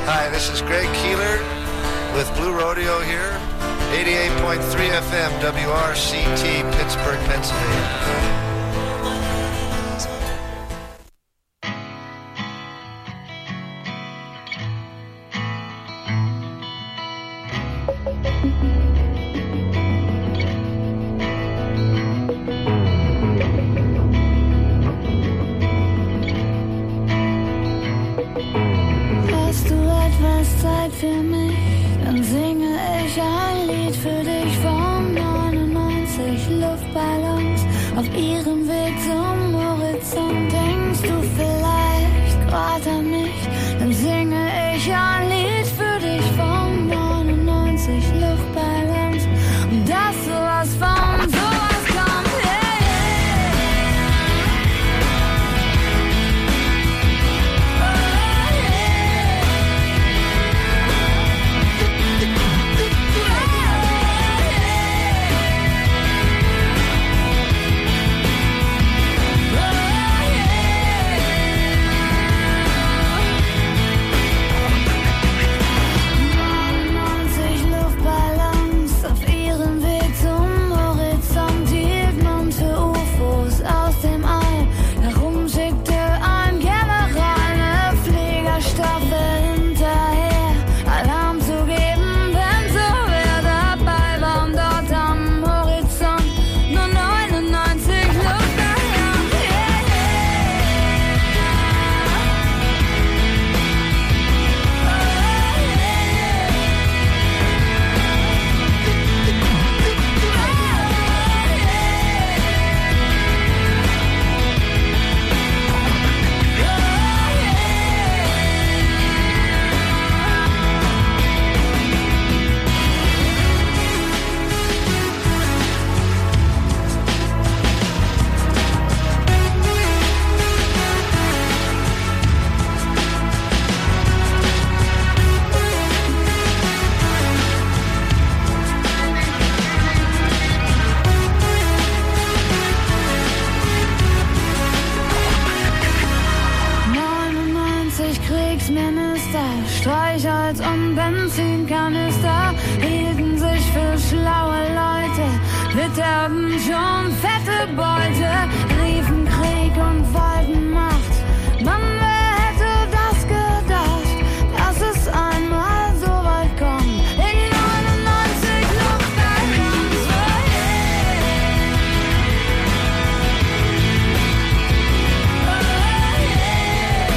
Hi, this is Greg Keeler with Blue Rodeo here, 88.3 FM, WRCT, Pittsburgh, Pennsylvania. Für mich, dann singe ich ein Lied für dich von 99 Luftballons auf ihrem Weg zum Horizont. Denkst du vielleicht grad an mich, dann singe ich ein Lied für dich von 99 Luftballons und dass sowas von sowas kommt. Streichholz und Benzinkanister hielten sich für schlaue Leute, witterten schon fette Beute, riefen Krieg und wollten Macht. Mann, wer hätte das gedacht, dass es einmal so weit kommt? In 99 Luftballons, oh yeah. Oh yeah.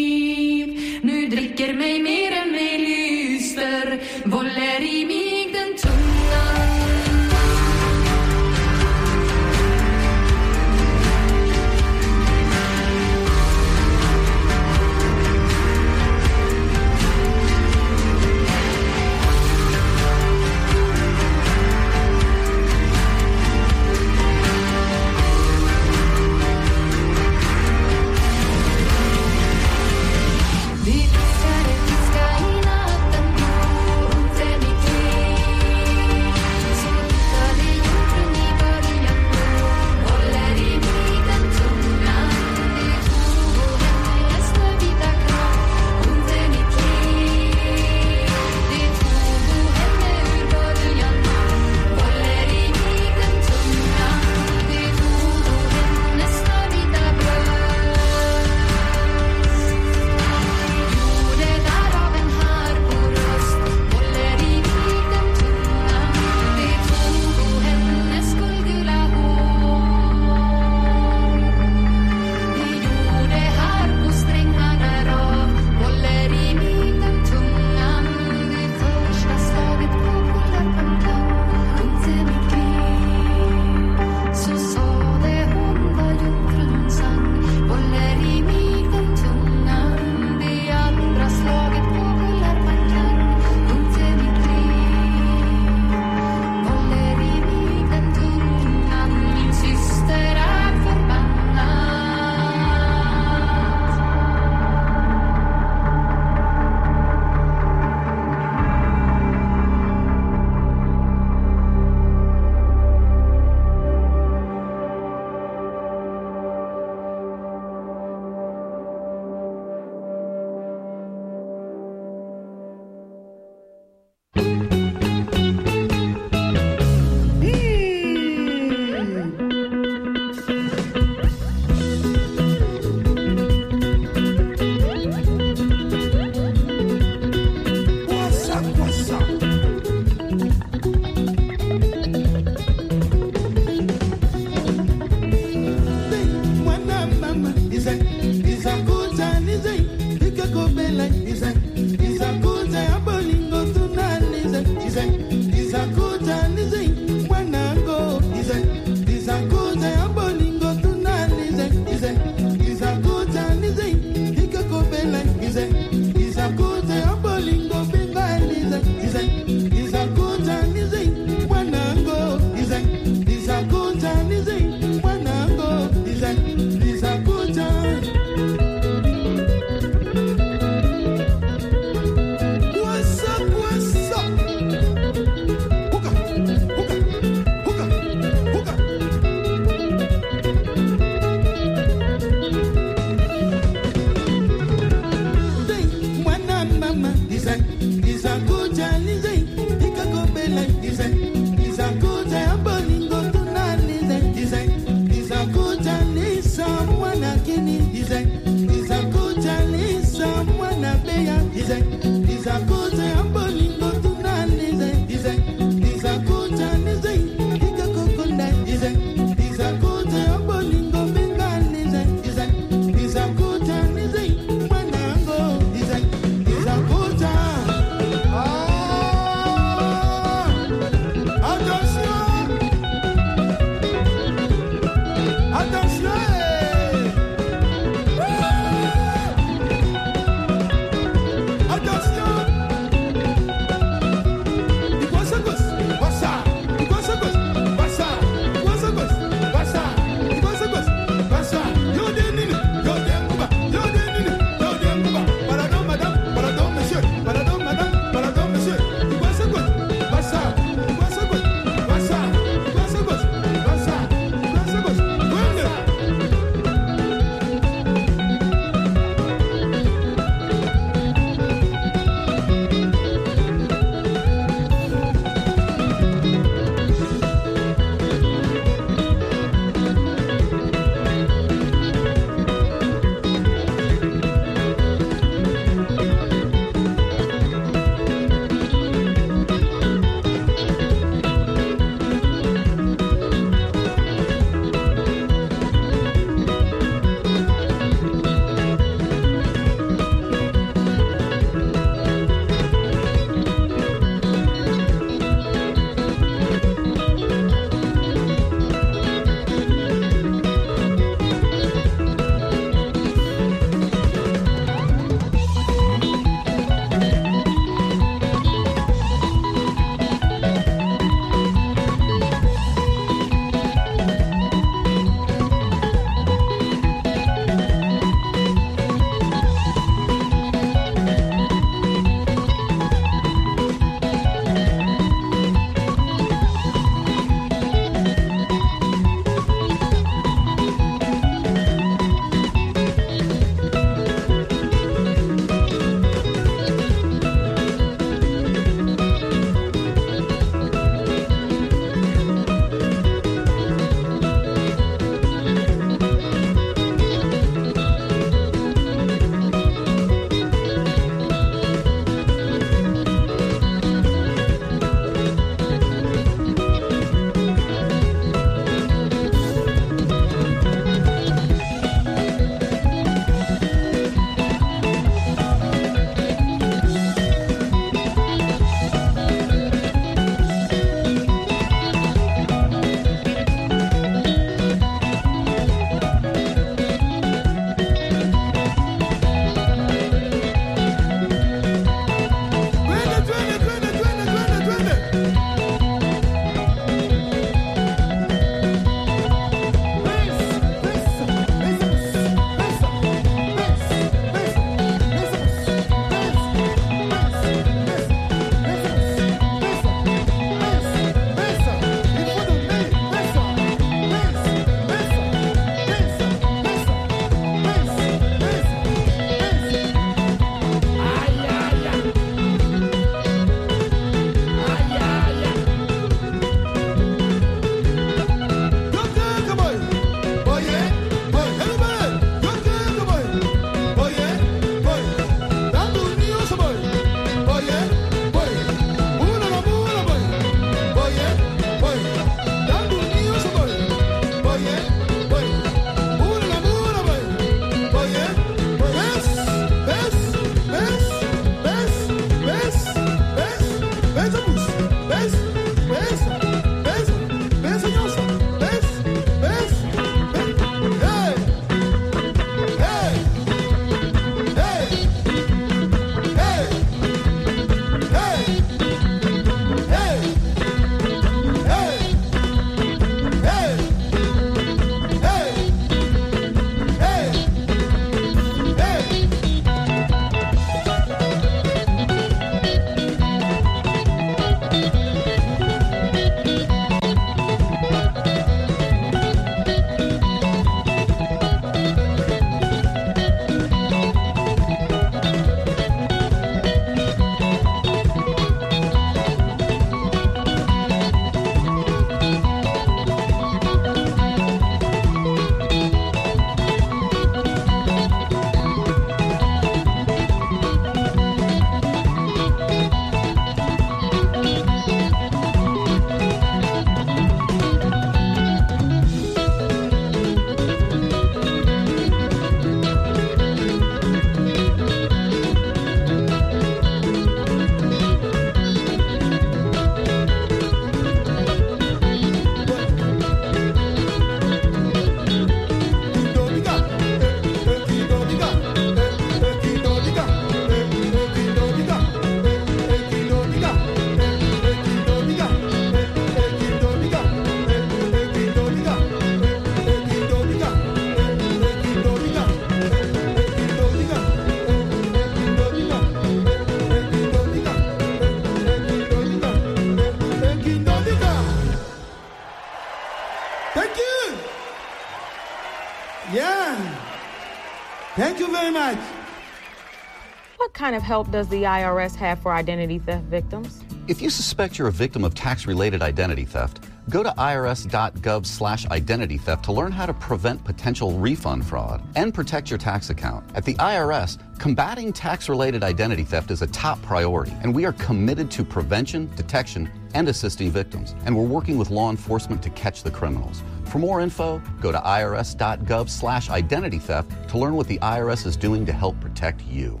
Yeah. Thank you very much. What kind of help does the IRS have for identity theft victims? If you suspect you're a victim of tax-related identity theft, go to irs.gov/identity theft to learn how to prevent potential refund fraud and protect your tax account. At the IRS, combating tax-related identity theft is a top priority, and we are committed to prevention, detection, and assisting victims. And we're working with law enforcement to catch the criminals. For more info, go to irs.gov/identity theft to learn what the IRS is doing to help protect you.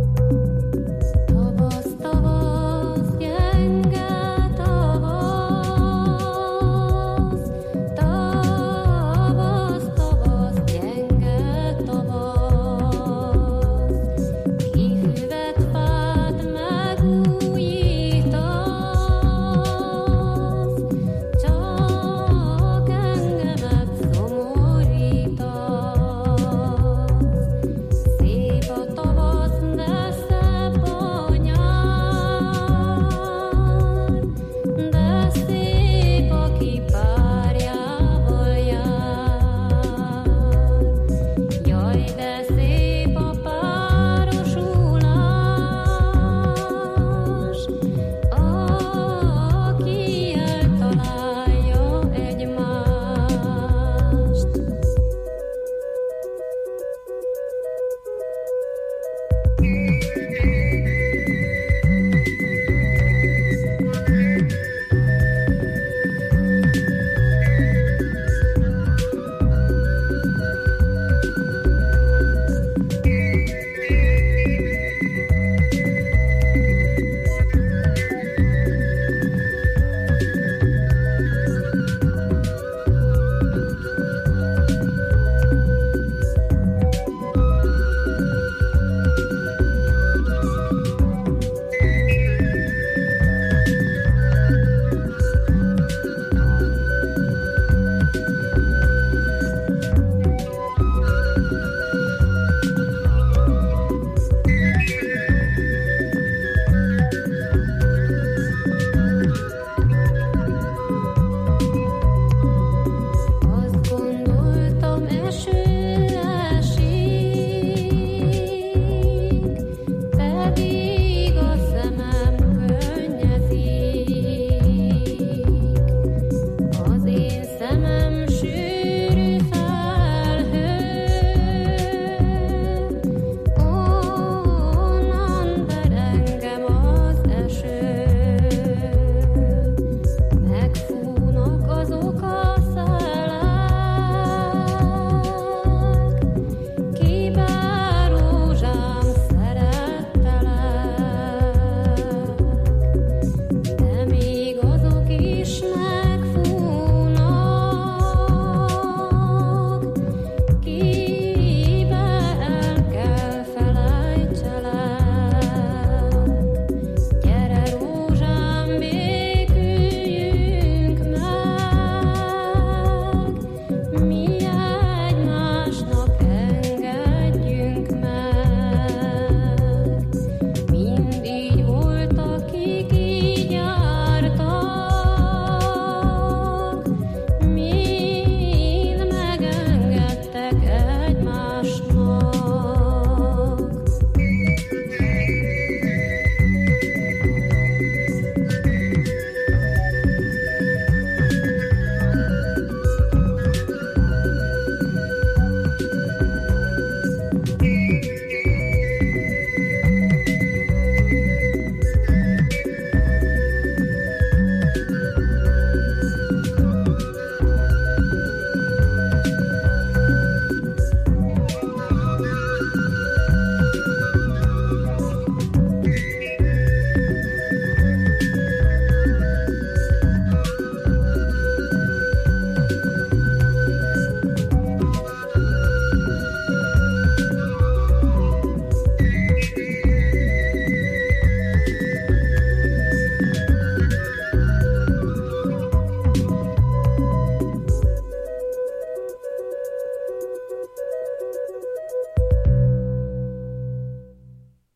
Tobos, tobos, yenga, tobos.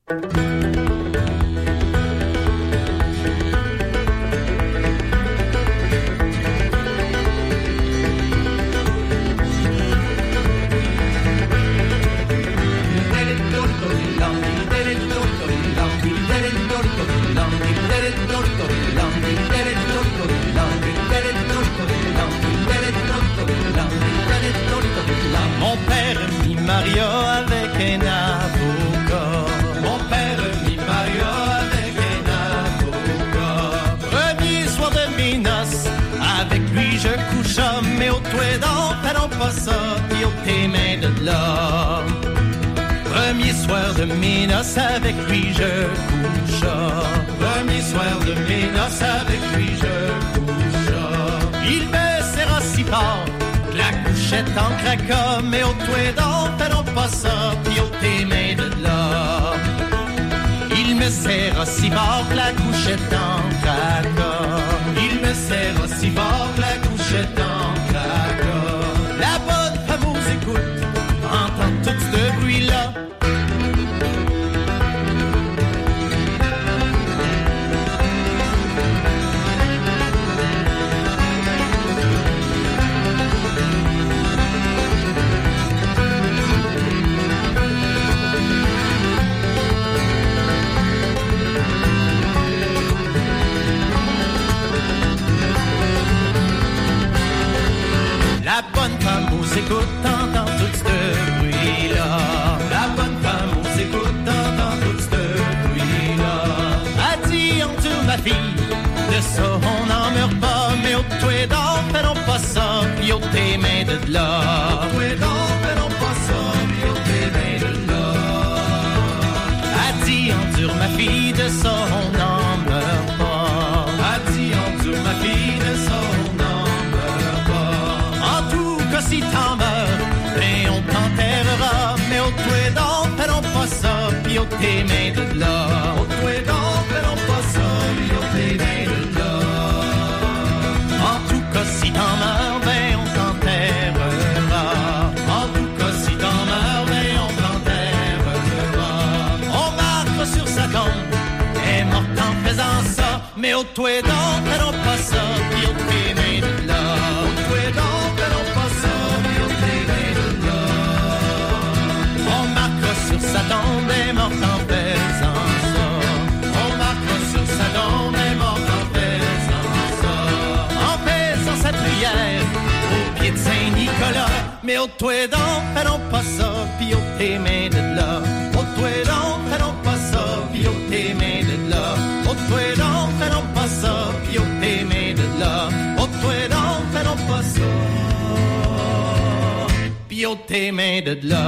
Mon père mit Maria avec un avocat. Mon père mit Maria avec un avocat. Premier soir de mes noces, avec lui je coucha, mais au toit d'en parlons pas ça, puis au tes mains de là. Premier soir de mes noces, avec lui je coucha. Premier soir de mes noces, avec lui je coucha. Il me serra si fort, la couchette en craquant, mais au toit d'en parlons pas ça, puis au tes mains de là. Il me serra si fort, la couchette en craquant. Il me serra si fort, la couchette en craquant. La bonne fameuse écoute, entend tout ce bruit-là. La bonne femme aux écoutes entend tout ce bruit-là. La bonne femme aux écoutes entend tout ce bruit-là. A dit endure ma fille, de ça on n'en meurt pas, mais au toit d'or, faisons pas ça, puis au tes mains de là. Au toit d'or, faisons pas ça, puis au tes mains de là. A dit endure ma fille, de ça on n'en meurt pas. A dit endure ma fille, de ça on n'en meurt pas. En tout cas si t'en meurs, et on t'enterrera, mais au toit d'or, faisons pas ça, puis au tes mains de là. Au toit d'or, faisons pas ça, puis au tes mains de là. En tout cas si t'en meurs, ben on t'enterrera. En tout cas si t'en meurs, ben on t'enterrera. On marque sur sa tombe, est morte en faisant ça, mais au toit d'or, faisons pas ça, puis au tes mains de là. Au toit d'or, faisons pas ça, puis au tes mains de là. On marque sur sa tombe, est morte en faisant ça. On marque sur sa tombe, est morte en faisant ça. En faisant sa prière au pied de Saint-Nicolas, mais au toit d'or, faisons pas ça, puis au tes mains de là. Au toit d'or, faisons pas ça, puis au tes mains de là. Au toit d'or, faisons pas ça, puis au tes mains de là. Au toit d'or, faisons pas ça, puis au tes mains de là.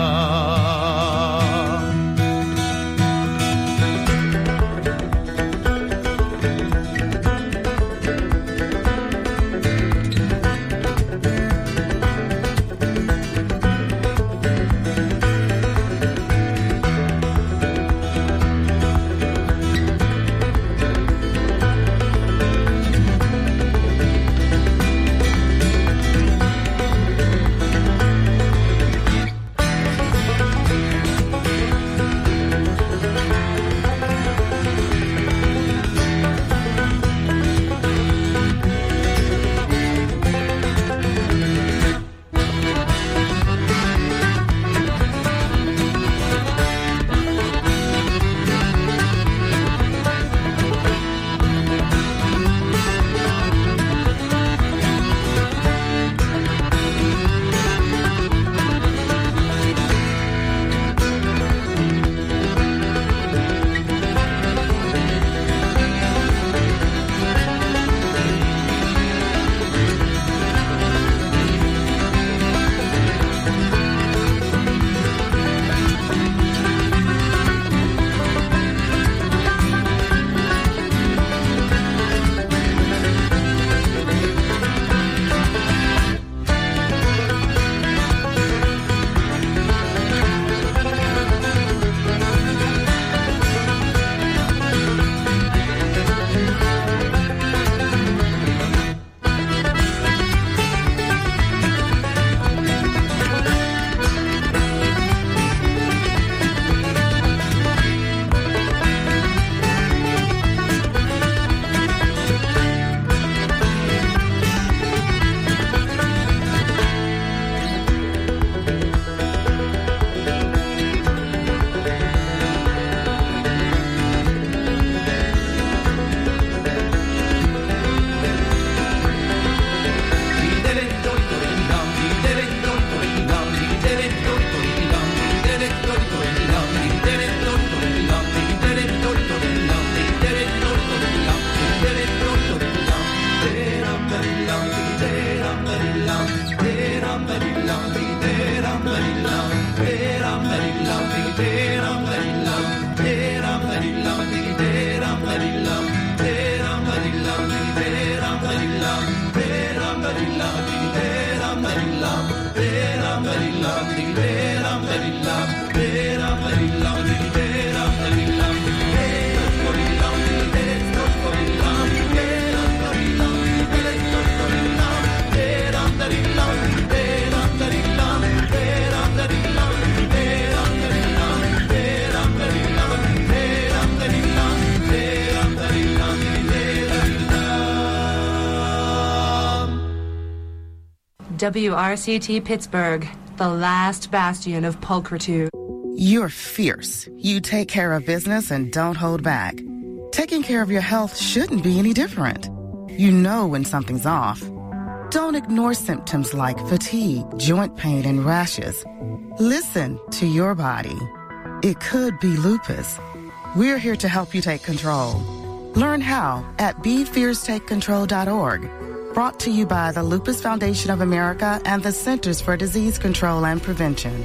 WRCT Pittsburgh, the last bastion of pulchritude. You're fierce. You take care of business and don't hold back. Taking care of your health shouldn't be any different. You know when something's off. Don't ignore symptoms like fatigue, joint pain, and rashes. Listen to your body. It could be lupus. We're here to help you take control. Learn how at BeFierceTakeControl.org. Brought to you by the Lupus Foundation of America and the Centers for Disease Control and Prevention.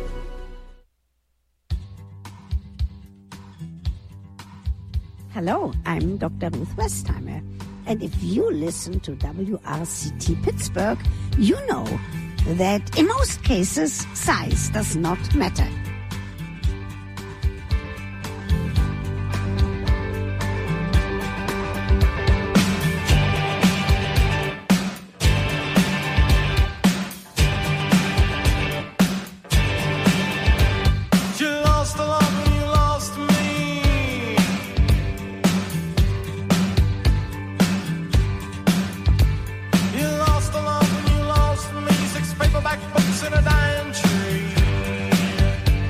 Hello, I'm Dr. Ruth Westheimer. And if you listen to WRCT Pittsburgh, you know that in most cases, size does not matter. Paperback books in a dying tree.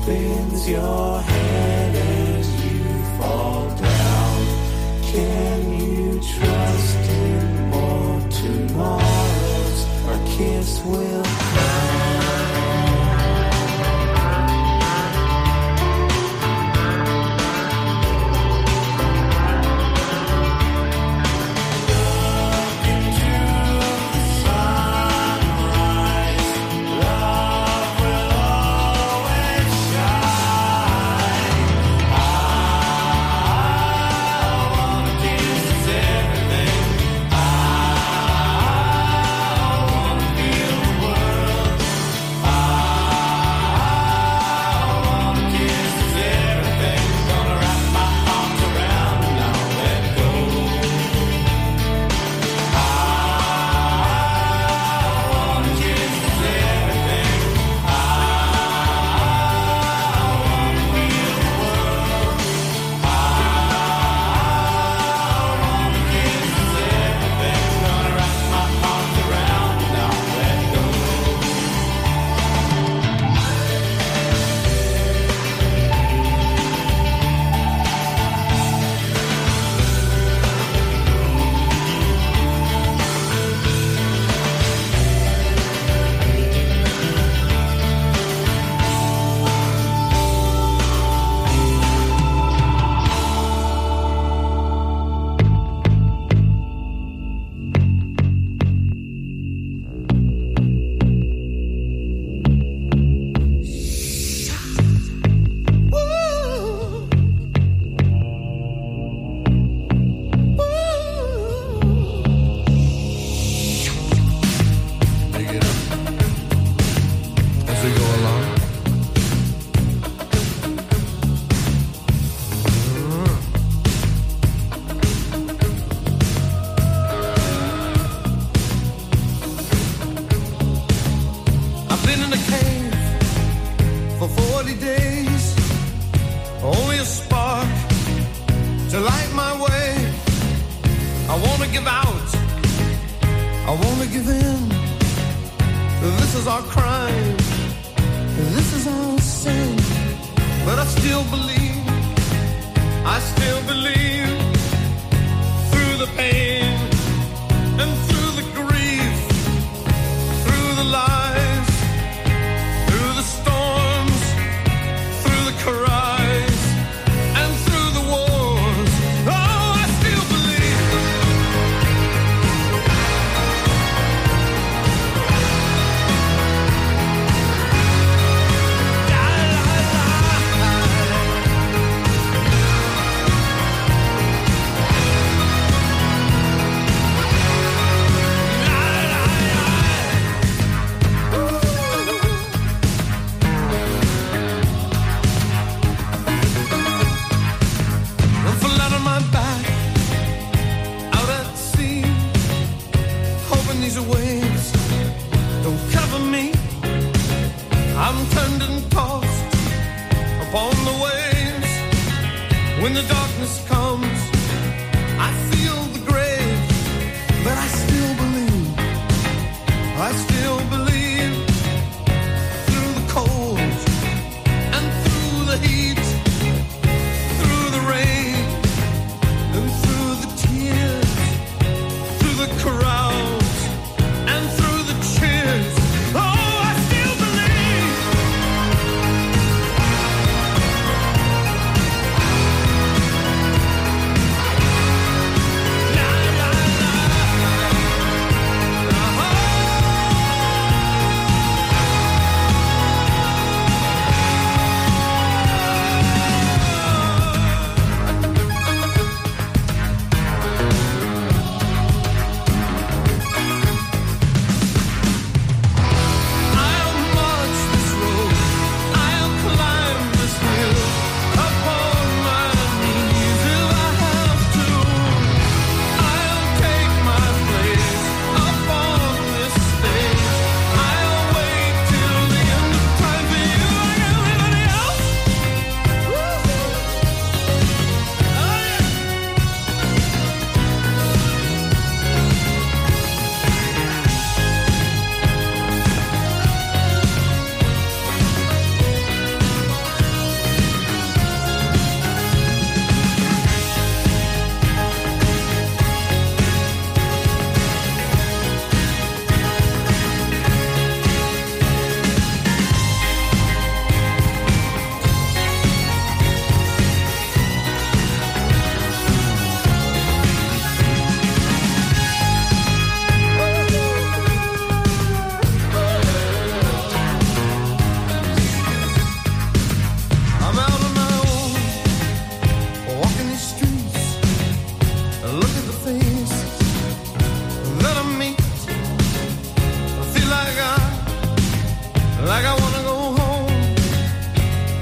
spins your head as you fall down. Can you trust in more tomorrows? A kiss will come.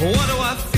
What do I